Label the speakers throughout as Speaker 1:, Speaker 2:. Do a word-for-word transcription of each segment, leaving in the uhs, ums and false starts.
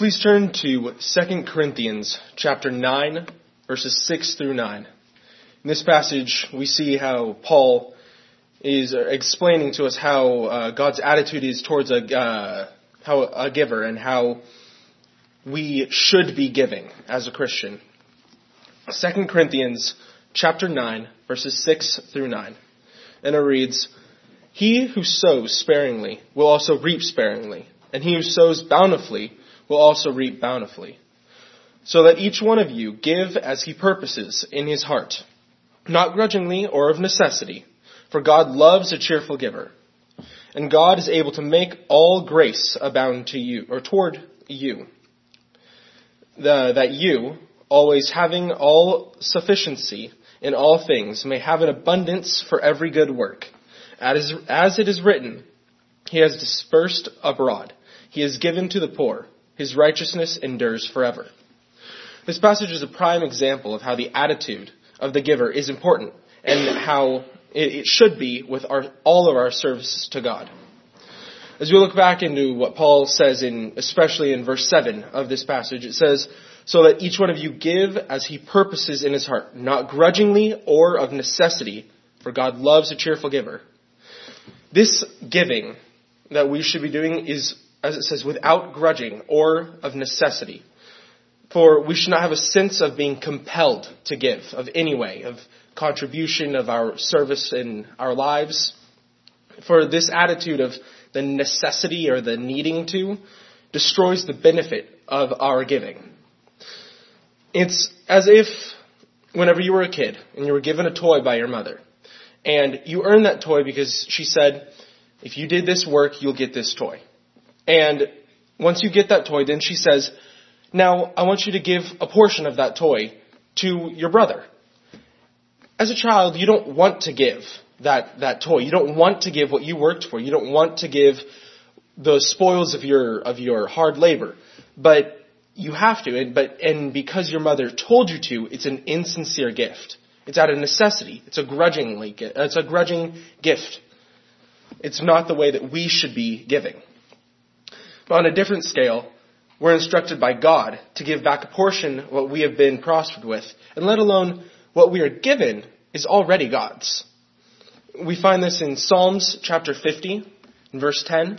Speaker 1: Please turn to Second Corinthians chapter nine, verses six through nine. In this passage, we see how Paul is explaining to us how uh, God's attitude is towards a, uh, how a giver and how we should be giving as a Christian. Second Corinthians chapter nine, verses six through nine. And it reads, "He who sows sparingly will also reap sparingly, and he who sows bountifully will also reap bountifully. So that each one of you give as he purposes in his heart, not grudgingly or of necessity, for God loves a cheerful giver. And God is able to make all grace abound to you, or toward you, the, that you, always having all sufficiency in all things, may have an abundance for every good work. As, as it is written, he has dispersed abroad, he has given to the poor, his righteousness endures forever." This passage is a prime example of how the attitude of the giver is important and how it, it should be with our, all of our services to God. As we look back into what Paul says, in, especially in verse seven of this passage, it says, "So that each one of you give as he purposes in his heart, not grudgingly or of necessity, for God loves a cheerful giver." This giving that we should be doing is, as it says, without grudging or of necessity. For we should not have a sense of being compelled to give of any way, of contribution, of our service in our lives. For this attitude of the necessity or the needing to destroys the benefit of our giving. It's as if whenever you were a kid and you were given a toy by your mother, and you earned that toy because she said, if you did this work, you'll get this toy. And once you get that toy, then she says, now I want you to give a portion of that toy to your brother. As a child, you don't want to give that, that toy. You don't want to give what you worked for. You don't want to give the spoils of your, of your hard labor. But you have to. And, but, and because your mother told you to, it's an insincere gift. It's out of necessity. It's a grudgingly, it's a grudging gift. It's not the way that we should be giving. But on a different scale, we're instructed by God to give back a portion of what we have been prospered with, and let alone what we are given is already God's. We find this in Psalms chapter fifty, verse ten.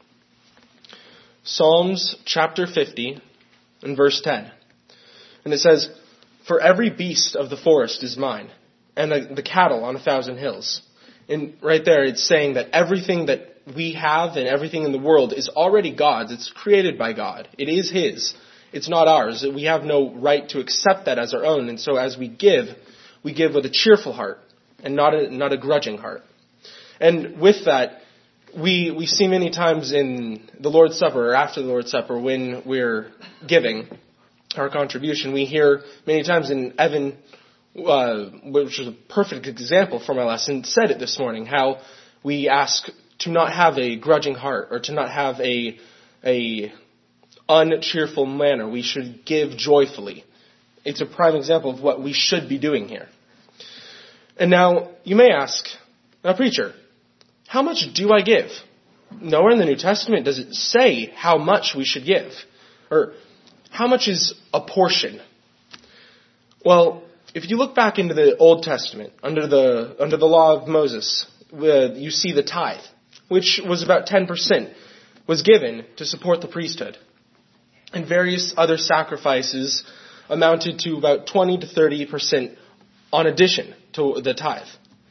Speaker 1: Psalms chapter fifty, and verse ten. And it says, "For every beast of the forest is mine, and the, the cattle on a thousand hills." And right there, it's saying that everything that we have and everything in the world is already God's. It's created by God. It is His. It's not ours. We have no right to accept that as our own. And so as we give, we give with a cheerful heart and not a, not a grudging heart. And with that, we, we see many times in the Lord's Supper or after the Lord's Supper when we're giving our contribution, we hear many times, in Evan, uh, which is a perfect example from our lesson, said it this morning, how we ask to not have a grudging heart or to not have a, a uncheerful manner. We should give joyfully. It's a prime example of what we should be doing here. And now you may ask, now preacher, how much do I give? Nowhere in the New Testament does it say how much we should give. Or how much is a portion? Well, if you look back into the Old Testament, under the under the law of Moses, uh, you see the tithe, which was about ten percent, was given to support the priesthood. And various other sacrifices amounted to about twenty to thirty percent on addition to the tithe.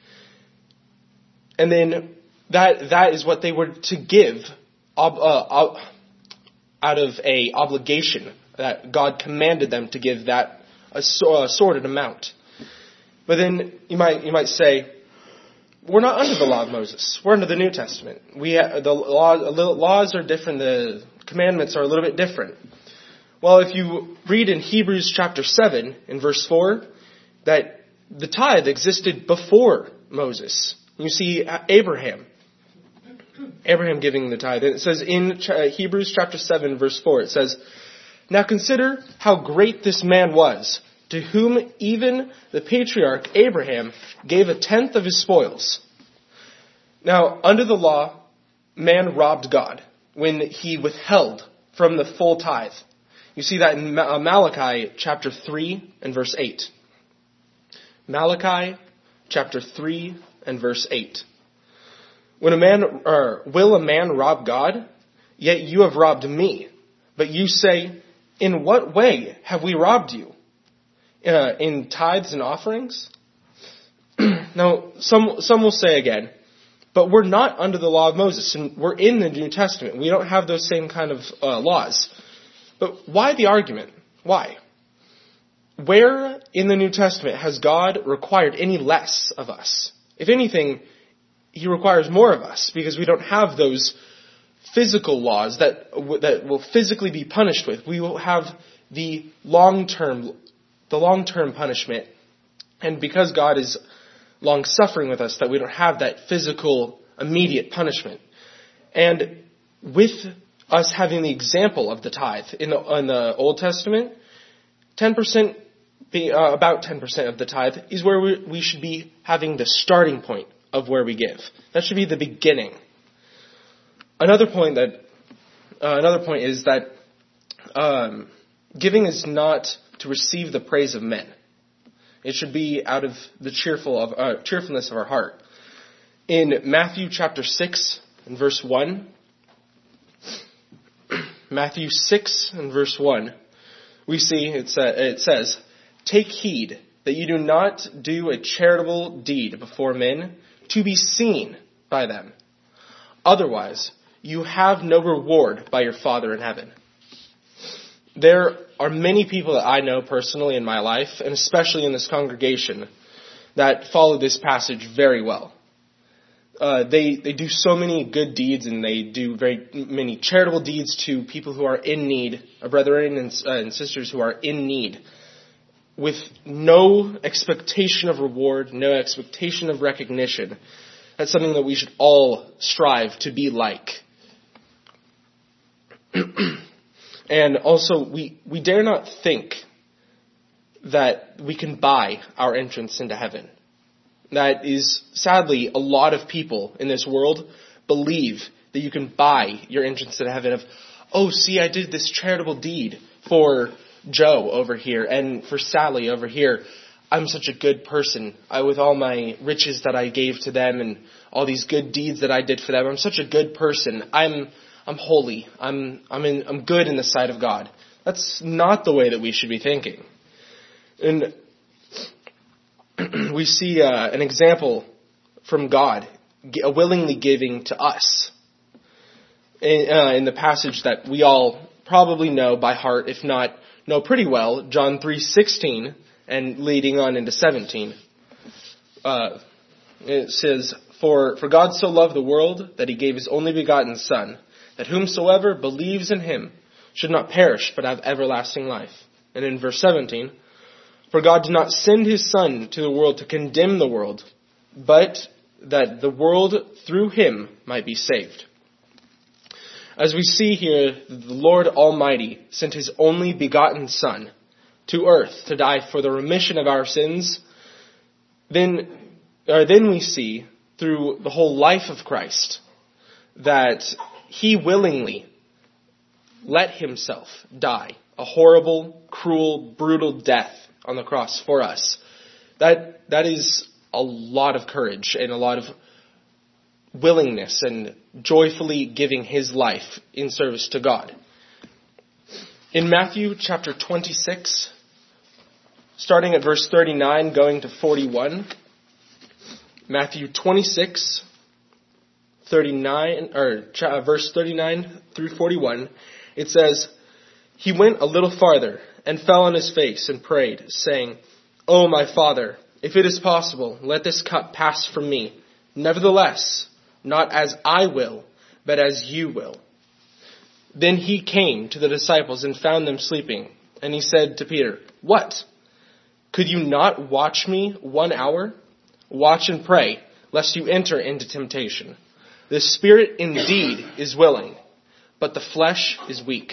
Speaker 1: And then that that is what they were to give ob, uh, out of a obligation that God commanded them to give that a sorted amount. But then you might you might say, we're not under the law of Moses. We're under the New Testament. We have, the law, laws are different. The commandments are a little bit different. Well, if you read in Hebrews chapter seven, in verse four, that the tithe existed before Moses. You see Abraham. Abraham giving the tithe. And it says in Hebrews chapter seven, verse four, it says, "Now consider how great this man was, to whom even the patriarch Abraham gave a tenth of his spoils." Now, under the law, man robbed God when he withheld from the full tithe You see that in Malachi chapter three and verse eight. Malachi chapter three and verse eight. When a man, or will a man rob God? Yet you have robbed me. But you say, in what way have we robbed you? Uh, in tithes and offerings? Now, some some will say again, but we're not under the law of Moses, and we're in the New Testament. We don't have those same kind of uh, laws. But why the argument? Why? Where in the New Testament has God required any less of us? If anything, He requires more of us, because we don't have those physical laws that that will physically be punished with. We will have the long-term, the long-term punishment, and because God is long-suffering with us, that we don't have that physical, immediate punishment. And with us having the example of the tithe in the, in the Old Testament, ten percent, be, uh, about ten percent of the tithe is where we, we should be having the starting point of where we give. That should be the beginning. Another point that, uh, another point is that um, giving is not to receive the praise of men. It should be out of the cheerful of uh, cheerfulness of our heart. In Matthew chapter six and verse one, Matthew six and verse one, we see it, sa- it says, "Take heed that you do not do a charitable deed before men to be seen by them. Otherwise, you have no reward by your Father in heaven." There are many people that I know personally in my life, and especially in this congregation, that follow this passage very well. Uh, they they do so many good deeds, and they do very many charitable deeds to people who are in need, uh, brethren and, uh, and sisters who are in need, with no expectation of reward, no expectation of recognition. That's something that we should all strive to be like. And also, we, we dare not think that we can buy our entrance into heaven. That is, sadly, a lot of people in this world believe that you can buy your entrance into heaven of, oh, see, I did this charitable deed for Joe over here and for Sally over here. I'm such a good person. I, with all my riches that I gave to them and all these good deeds that I did for them, I'm such a good person. I'm I'm holy. I'm I'm in I'm good in the sight of God. That's not the way that we should be thinking. And we see uh, an example from God uh, willingly giving to us in, uh, in the passage that we all probably know by heart, if not know pretty well, John three sixteen and leading on into seventeen. Uh, it says, For for God so loved the world that He gave His only begotten Son, that whomsoever believes in Him should not perish, but have everlasting life. And in verse seventeen, For God did not send His Son to the world to condemn the world, but that the world through Him might be saved. As we see here, the Lord Almighty sent His only begotten Son to earth to die for the remission of our sins. Then, or then we see through the whole life of Christ that He willingly let Himself die a horrible, cruel, brutal death on the cross for us. That that is a lot of courage and a lot of willingness and joyfully giving His life in service to God. In Matthew chapter twenty-six, starting at verse thirty-nine, going to forty-one, Matthew twenty-six, thirty-nine, or uh, verse thirty-nine through forty-one, it says, He went a little farther and fell on His face and prayed, saying, O my Father, if it is possible, let this cup pass from me. Nevertheless, not as I will, but as you will. Then He came to the disciples and found them sleeping. And He said to Peter, What? Could you not watch me one hour? Watch and pray, lest you enter into temptation. The spirit indeed is willing, but the flesh is weak.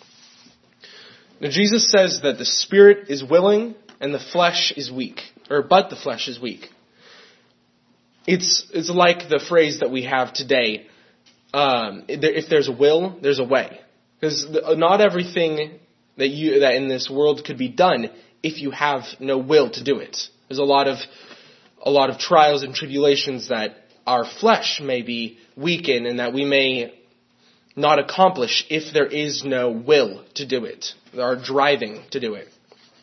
Speaker 1: Now Jesus says that the spirit is willing and the flesh is weak, or but the flesh is weak. It's it's like the phrase that we have today, um, if there's a will, there's a way. Because not everything that you that in this world could be done if you have no will to do it. There's a lot of a lot of trials and tribulations that our flesh may be weakened and that we may not accomplish if there is no will to do it, our driving to do it.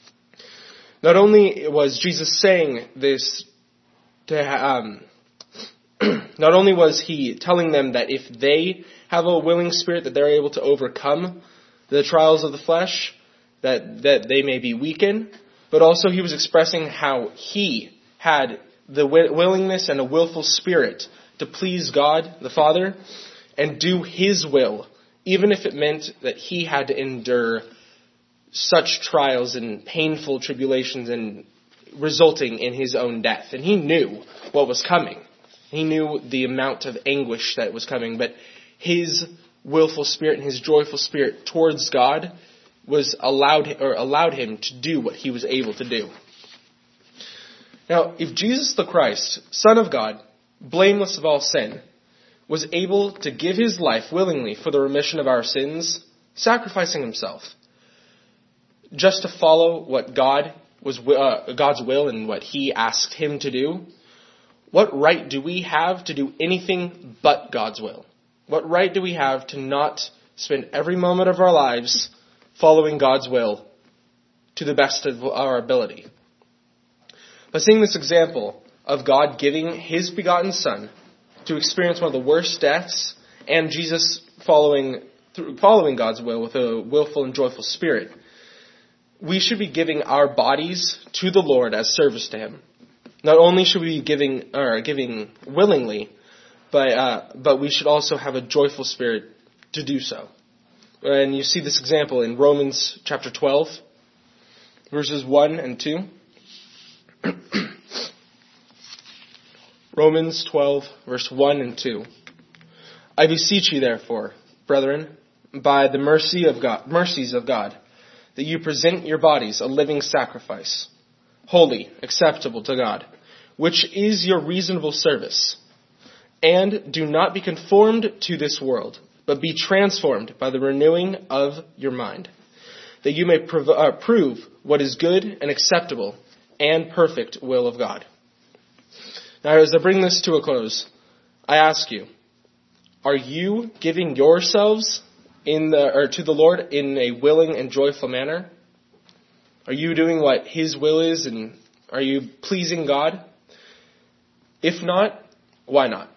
Speaker 1: Not only was Jesus saying this to um, not only was he telling them that if they have a willing spirit that they're able to overcome the trials of the flesh, that, that they may be weakened, but also he was expressing how he had the willingness and a willful spirit to please God the Father and do his will, even if it meant that he had to endure such trials and painful tribulations and resulting in his own death. And he knew what was coming. He knew the amount of anguish that was coming, but his willful spirit and his joyful spirit towards God was allowed or allowed him to do what he was able to do. Now, if Jesus the Christ, Son of God, blameless of all sin, was able to give his life willingly for the remission of our sins, sacrificing himself, just to follow what God was uh, God's will and what he asked him to do, what right do we have to do anything but God's will? What right do we have to not spend every moment of our lives following God's will to the best of our ability? By seeing this example of God giving his begotten Son to experience one of the worst deaths, and Jesus following through, following God's will with a willful and joyful spirit, we should be giving our bodies to the Lord as service to him. Not only should we be giving or giving willingly, but uh, but we should also have a joyful spirit to do so. And you see this example in Romans chapter twelve, verses one and two. Romans twelve, verse one and two. I beseech you, therefore, brethren, by the mercy of God, mercies of God, that you present your bodies a living sacrifice, holy, acceptable to God, which is your reasonable service. And do not be conformed to this world, but be transformed by the renewing of your mind, that you may prov- uh, prove what is good and acceptable and perfect will of God. Now, as I bring this to a close, I ask you, are you giving yourselves in the or to the Lord in a willing and joyful manner? Are you doing what his will is, and are you pleasing God? If not, why not?